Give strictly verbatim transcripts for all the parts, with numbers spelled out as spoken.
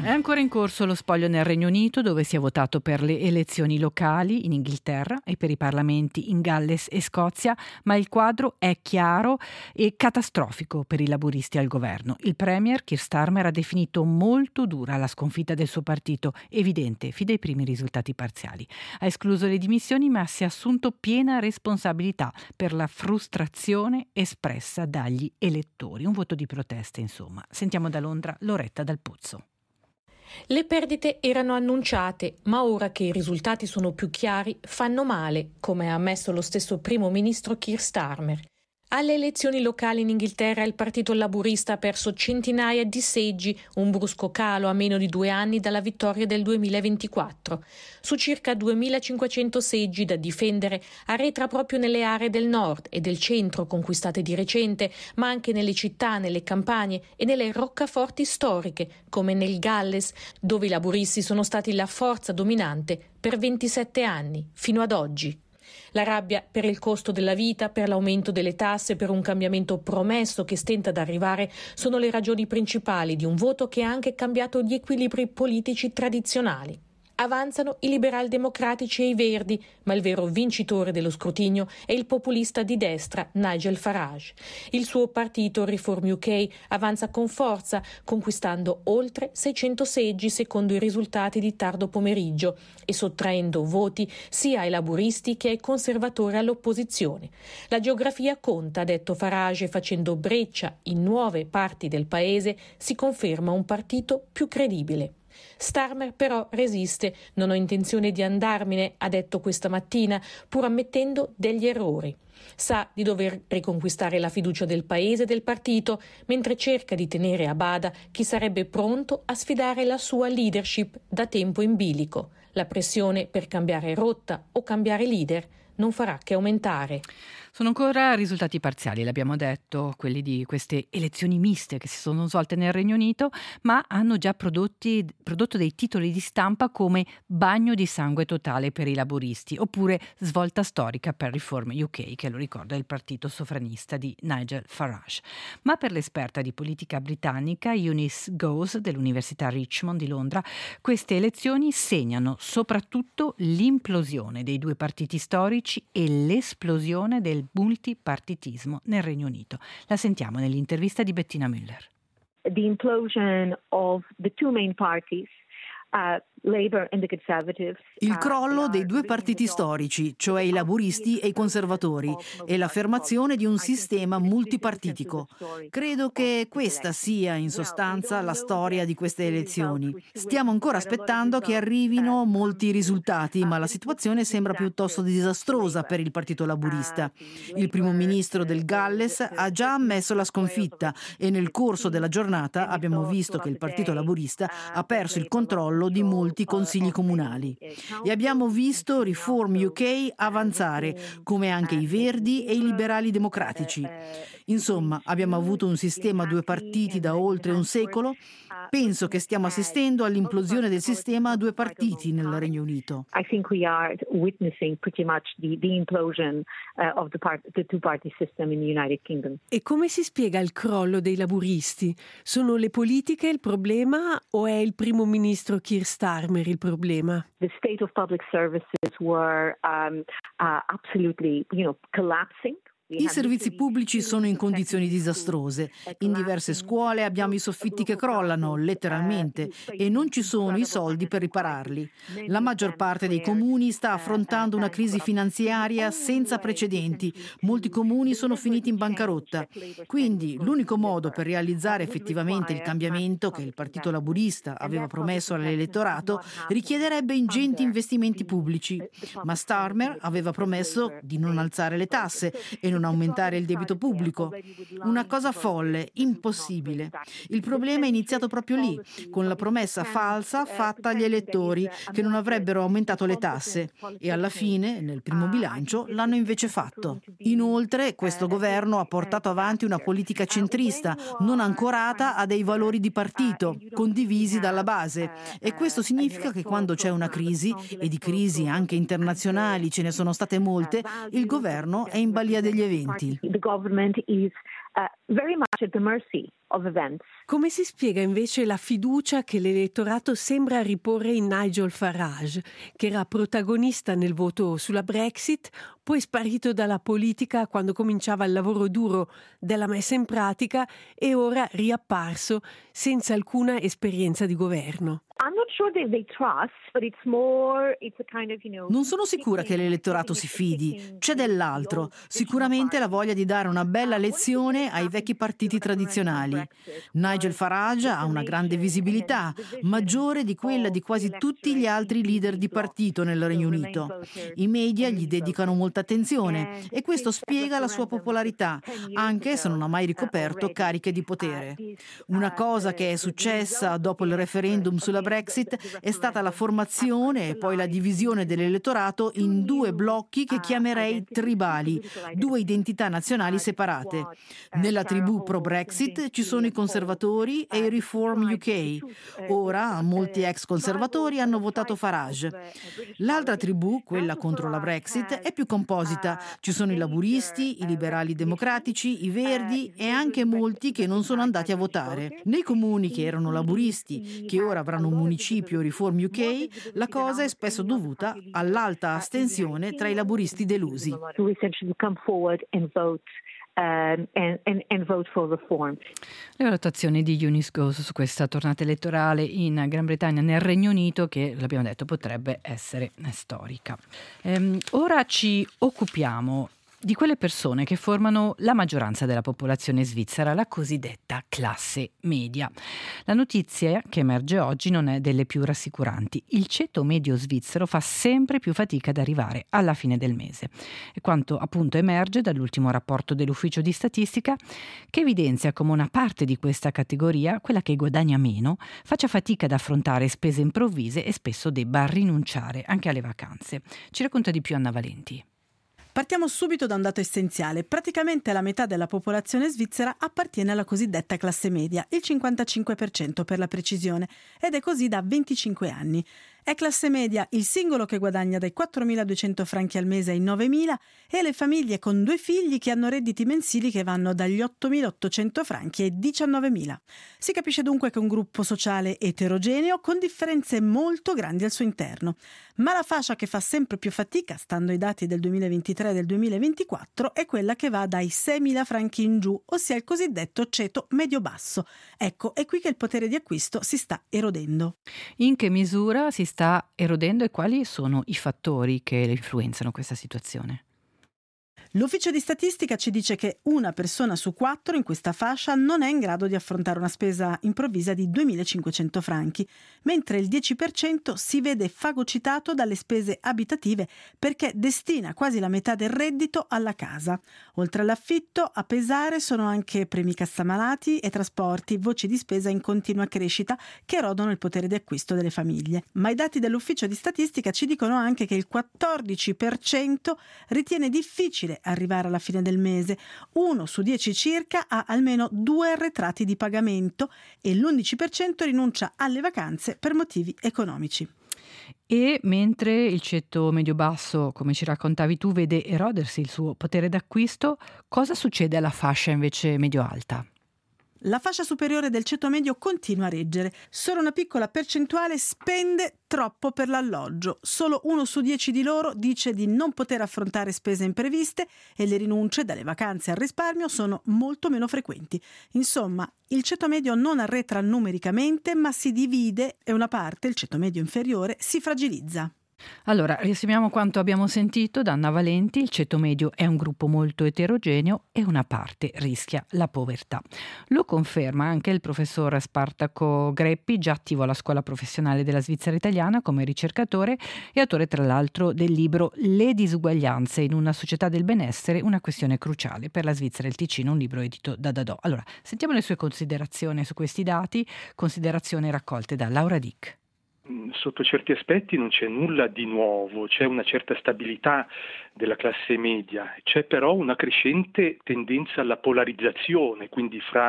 È ancora in corso lo spoglio nel Regno Unito, dove si è votato per le elezioni locali in Inghilterra e per i parlamenti in Galles e Scozia, ma il quadro è chiaro e catastrofico per i laburisti al governo. Il premier Keir Starmer ha definito molto dura la sconfitta del suo partito, evidente fin dai primi risultati parziali. Ha escluso le dimissioni, ma si è assunto piena responsabilità per la frustrazione espressa dagli elettori. Un voto di protesta, insomma. Sentiamo da Londra Loretta Dal Pozzo. Le perdite erano annunciate, ma ora che i risultati sono più chiari fanno male, come ha ammesso lo stesso primo ministro Keir Starmer. Alle elezioni locali in Inghilterra il partito laburista ha perso centinaia di seggi, un brusco calo a meno di due anni dalla vittoria del duemilaventiquattro. Su circa duemilacinquecento seggi da difendere arretra proprio nelle aree del nord e del centro conquistate di recente, ma anche nelle città, nelle campagne e nelle roccaforti storiche, come nel Galles, dove i laburisti sono stati la forza dominante per ventisette anni, fino ad oggi. La rabbia per il costo della vita, per l'aumento delle tasse, per un cambiamento promesso che stenta ad arrivare sono le ragioni principali di un voto che ha anche cambiato gli equilibri politici tradizionali. Avanzano i liberal democratici e i verdi, ma il vero vincitore dello scrutinio è il populista di destra Nigel Farage. Il suo partito Reform U K avanza con forza, conquistando oltre seicento seggi secondo i risultati di tardo pomeriggio e sottraendo voti sia ai laburisti che ai conservatori all'opposizione. La geografia conta, ha detto Farage, facendo breccia in nuove parti del paese si conferma un partito più credibile. Starmer però resiste, non ho intenzione di andarmene, ha detto questa mattina, pur ammettendo degli errori. Sa di dover riconquistare la fiducia del paese e del partito, mentre cerca di tenere a bada chi sarebbe pronto a sfidare la sua leadership da tempo in bilico. La pressione per cambiare rotta o cambiare leader non farà che aumentare. Sono ancora risultati parziali, l'abbiamo detto, quelli di queste elezioni miste che si sono svolte nel Regno Unito, ma hanno già prodotti, prodotto dei titoli di stampa come bagno di sangue totale per i laburisti, oppure svolta storica per Reform U K, che lo ricorda il partito sovranista di Nigel Farage. Ma per l'esperta di politica britannica Eunice Gose dell'Università Richmond di Londra, queste elezioni segnano soprattutto l'implosione dei due partiti storici e l'esplosione del multipartitismo nel Regno Unito. La sentiamo nell'intervista di Bettina Müller. The implosion of the two main parties, uh, Labour and the Conservatives. Il crollo dei due partiti storici, cioè i laburisti e i conservatori, e l'affermazione di un sistema multipartitico. Credo che questa sia, in sostanza, la storia di queste elezioni. Stiamo ancora aspettando che arrivino molti risultati, ma la situazione sembra piuttosto disastrosa per il partito laburista. Il primo ministro del Galles ha già ammesso la sconfitta e nel corso della giornata abbiamo visto che il partito laburista ha perso il controllo di molti consigli comunali e abbiamo visto Reform U K avanzare, come anche i Verdi e i liberali democratici. Insomma, abbiamo avuto un sistema a due partiti da oltre un secolo. Penso che stiamo assistendo all'implosione del sistema a due partiti nel Regno Unito. I think we are witnessing pretty much the, the implosion uh, of the, part, the two-party system in the United Kingdom. E come si spiega il crollo dei laburisti? Sono le politiche il problema o è il primo ministro Keir Starmer il problema? The state of public services were um, uh, absolutely, you know, collapsing. I servizi pubblici sono in condizioni disastrose. In diverse scuole abbiamo i soffitti che crollano, letteralmente, e non ci sono i soldi per ripararli. La maggior parte dei comuni sta affrontando una crisi finanziaria senza precedenti. Molti comuni sono finiti in bancarotta. Quindi l'unico modo per realizzare effettivamente il cambiamento che il Partito Laburista aveva promesso all'elettorato richiederebbe ingenti investimenti pubblici. Ma Starmer aveva promesso di non alzare le tasse e non aumentare il debito pubblico. Una cosa folle, impossibile. Il problema è iniziato proprio lì, con la promessa falsa fatta agli elettori che non avrebbero aumentato le tasse e alla fine, nel primo bilancio, l'hanno invece fatto. Inoltre, questo governo ha portato avanti una politica centrista, non ancorata a dei valori di partito, condivisi dalla base. E questo significa che quando c'è una crisi, e di crisi anche internazionali ce ne sono state molte, il governo è in balia degli eventi. The government is uh, very much at the mercy of events. Come si spiega invece la fiducia che l'elettorato sembra riporre in Nigel Farage, che era protagonista nel voto sulla Brexit, poi sparito dalla politica quando cominciava il lavoro duro della messa in pratica e ora riapparso senza alcuna esperienza di governo? Non sono sicura che l'elettorato si fidi. C'è dell'altro. Sicuramente la voglia di dare una bella lezione ai vecchi partiti tradizionali. Nigel Farage ha una grande visibilità, maggiore di quella di quasi tutti gli altri leader di partito nel Regno Unito. I media gli dedicano molta attenzione e questo spiega la sua popolarità, anche se non ha mai ricoperto cariche di potere. Una cosa che è successa dopo il referendum sulla Brexit è stata la formazione e poi la divisione dell'elettorato in due blocchi che chiamerei tribali, due identità nazionali separate. Nella tribù pro-Brexit ci sono i conservatori e i Reform U K. Ora molti ex conservatori hanno votato Farage. L'altra tribù, quella contro la Brexit, è più composita. Ci sono i laburisti, i liberali democratici, i verdi e anche molti che non sono andati a votare. Nei comuni che erano laburisti, che ora avranno un municipio Reform U K, la cosa è spesso dovuta all'alta astensione tra i laburisti delusi. Um, and, and, and vote for reform. Le valutazioni di Eunice Goss su questa tornata elettorale in Gran Bretagna, nel Regno Unito, che l'abbiamo detto potrebbe essere storica. Ehm, ora ci occupiamo di quelle persone che formano la maggioranza della popolazione svizzera, la cosiddetta classe media. La notizia che emerge oggi non è delle più rassicuranti. Il ceto medio svizzero fa sempre più fatica ad arrivare alla fine del mese. E quanto appunto emerge dall'ultimo rapporto dell'Ufficio di Statistica, che evidenzia come una parte di questa categoria, quella che guadagna meno, faccia fatica ad affrontare spese improvvise e spesso debba rinunciare anche alle vacanze. Ci racconta di più Anna Valenti. Partiamo subito da un dato essenziale. Praticamente la metà della popolazione svizzera appartiene alla cosiddetta classe media, il cinquantacinque per cento per la precisione, ed è così da venticinque anni. È classe media il singolo che guadagna dai quattromiladuecento franchi al mese ai novemila e le famiglie con due figli che hanno redditi mensili che vanno dagli ottomilaottocento franchi ai diciannovemila. Si capisce dunque che è un gruppo sociale eterogeneo con differenze molto grandi al suo interno. Ma la fascia che fa sempre più fatica, stando ai dati del duemilaventitré e del duemilaventiquattro, è quella che va dai seimila franchi in giù, ossia il cosiddetto ceto medio-basso. Ecco, è qui che il potere di acquisto si sta erodendo. In che misura si sta erodendo e quali sono i fattori che influenzano questa situazione? L'Ufficio di Statistica ci dice che una persona su quattro in questa fascia non è in grado di affrontare una spesa improvvisa di duemilacinquecento franchi, mentre il dieci per cento si vede fagocitato dalle spese abitative perché destina quasi la metà del reddito alla casa. Oltre all'affitto, a pesare sono anche premi cassamalati e trasporti, voci di spesa in continua crescita che erodono il potere di acquisto delle famiglie. Ma i dati dell'Ufficio di Statistica ci dicono anche che il quattordici per cento ritiene difficile arrivare alla fine del mese, uno su dieci circa ha almeno due arretrati di pagamento e l'undici per cento rinuncia alle vacanze per motivi economici. E mentre il ceto medio-basso, come ci raccontavi tu, vede erodersi il suo potere d'acquisto, cosa succede alla fascia invece medio-alta? La fascia superiore del ceto medio continua a reggere. Solo una piccola percentuale spende troppo per l'alloggio. Solo uno su dieci di loro dice di non poter affrontare spese impreviste e le rinunce dalle vacanze al risparmio sono molto meno frequenti. Insomma, il ceto medio non arretra numericamente, ma si divide e una parte, il ceto medio inferiore, si fragilizza. Allora, riassumiamo quanto abbiamo sentito da Anna Valenti. Il ceto medio è un gruppo molto eterogeneo e una parte rischia la povertà. Lo conferma anche il professor Spartaco Greppi, già attivo alla Scuola Professionale della Svizzera Italiana come ricercatore e autore tra l'altro del libro Le disuguaglianze in una società del benessere, una questione cruciale per la Svizzera e il Ticino, un libro edito da Dadò. Allora, sentiamo le sue considerazioni su questi dati, considerazioni raccolte da Laura Dick. Sotto certi aspetti non c'è nulla di nuovo, c'è una certa stabilità della classe media, c'è però una crescente tendenza alla polarizzazione, quindi fra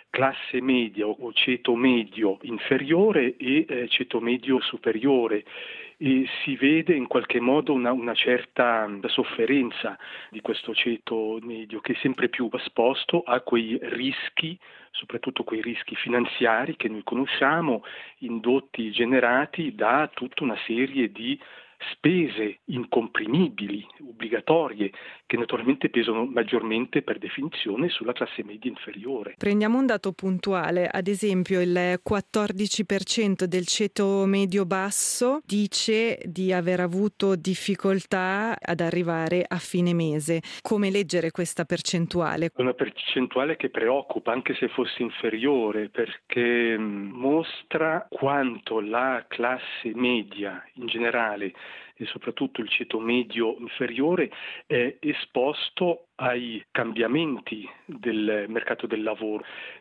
classe media o ceto medio inferiore e eh, ceto medio superiore. E si vede in qualche modo una, una certa sofferenza di questo ceto medio, che è sempre più esposto a quei rischi, soprattutto quei rischi finanziari che noi conosciamo, indotti, generati da tutta una serie di spese incomprimibili, obbligatorie, che naturalmente pesano maggiormente per definizione sulla classe media inferiore. Prendiamo un dato puntuale, ad esempio il quattordici per cento del ceto medio basso dice di aver avuto difficoltà ad arrivare a fine mese. Come leggere questa percentuale? Una percentuale che preoccupa, anche se fosse inferiore, perché mostra quanto la classe media in generale e soprattutto il ceto medio inferiore è esposto ai cambiamenti del mercato del lavoro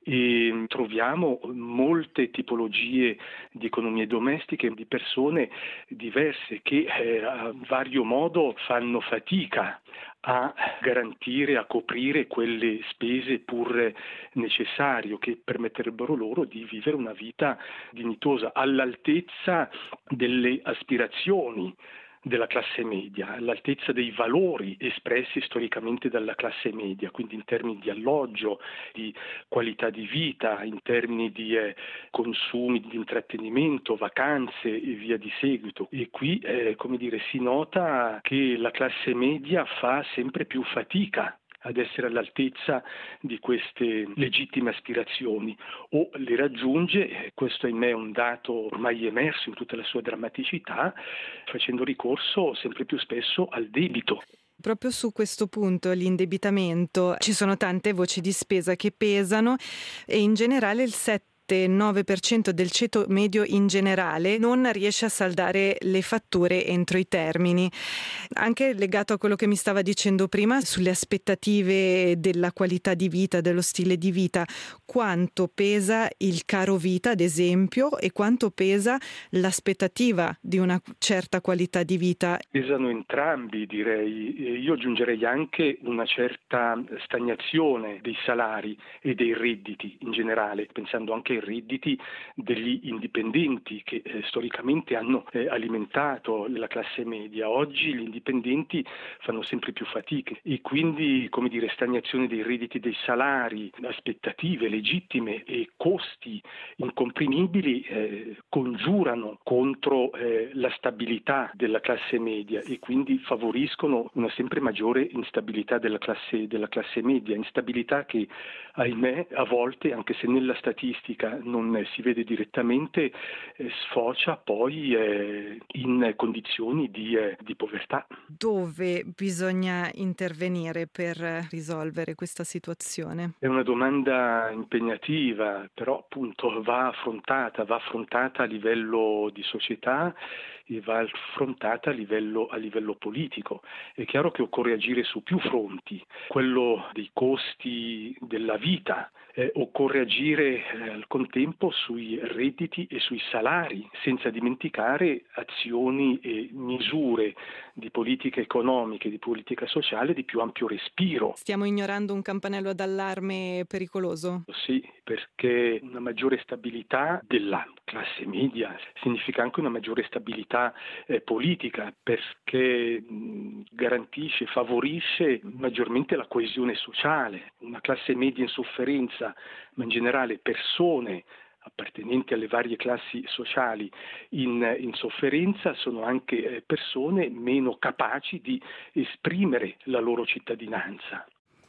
e troviamo molte tipologie di economie domestiche, di persone diverse che eh, a vario modo fanno fatica a garantire, a coprire quelle spese pur necessarie che permetterebbero loro di vivere una vita dignitosa, all'altezza delle aspirazioni della classe media, all'altezza dei valori espressi storicamente dalla classe media, quindi in termini di alloggio, di qualità di vita, in termini di eh, consumi di intrattenimento, vacanze e via di seguito. E qui, eh, come dire, si nota che la classe media fa sempre più fatica ad essere all'altezza di queste legittime aspirazioni o le raggiunge, questo ahimè è un dato ormai emerso in tutta la sua drammaticità, facendo ricorso sempre più spesso al debito. Proprio su questo punto, l'indebitamento, ci sono tante voci di spesa che pesano e in generale il sette nove per cento del ceto medio in generale non riesce a saldare le fatture entro i termini. Anche legato a quello che mi stava dicendo prima sulle aspettative della qualità di vita, dello stile di vita, quanto pesa il caro vita, ad esempio, e quanto pesa l'aspettativa di una certa qualità di vita? Pesano entrambi, direi. Io aggiungerei anche una certa stagnazione dei salari e dei redditi in generale, pensando anche ai redditi degli indipendenti che eh, storicamente hanno eh, alimentato la classe media. Oggi gli indipendenti fanno sempre più fatiche e quindi, come dire, stagnazione dei redditi, dei salari, aspettative legittime e costi incomprimibili eh, congiurano contro eh, la stabilità della classe media e quindi favoriscono una sempre maggiore instabilità della classe, della classe media, instabilità che ahimè a volte, anche se nella statistica non si vede direttamente, eh, sfocia poi eh, in condizioni di, eh, di povertà. Dove bisogna intervenire per risolvere questa situazione? È una domanda impegnativa, però appunto va affrontata, va affrontata a livello di società e va affrontata a livello, a livello politico. È chiaro che occorre agire su più fronti, quello dei costi della vita, eh, occorre agire eh, al contempo sui redditi e sui salari, senza dimenticare azioni e misure di politica economica e di politica sociale di più ampio respiro. Stiamo ignorando un campanello d'allarme pericoloso? Sì, perché una maggiore stabilità della classe media significa anche una maggiore stabilità eh, politica, perché mh, garantisce, favorisce maggiormente la coesione sociale. Una classe media in sofferenza, ma in generale persone appartenenti alle varie classi sociali in, in sofferenza sono anche eh, persone meno capaci di esprimere la loro cittadinanza.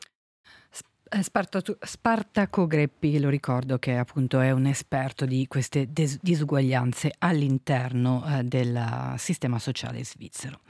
Spartaco Greppi, lo ricordo, che appunto è un esperto di queste disuguaglianze all'interno eh, del sistema sociale svizzero.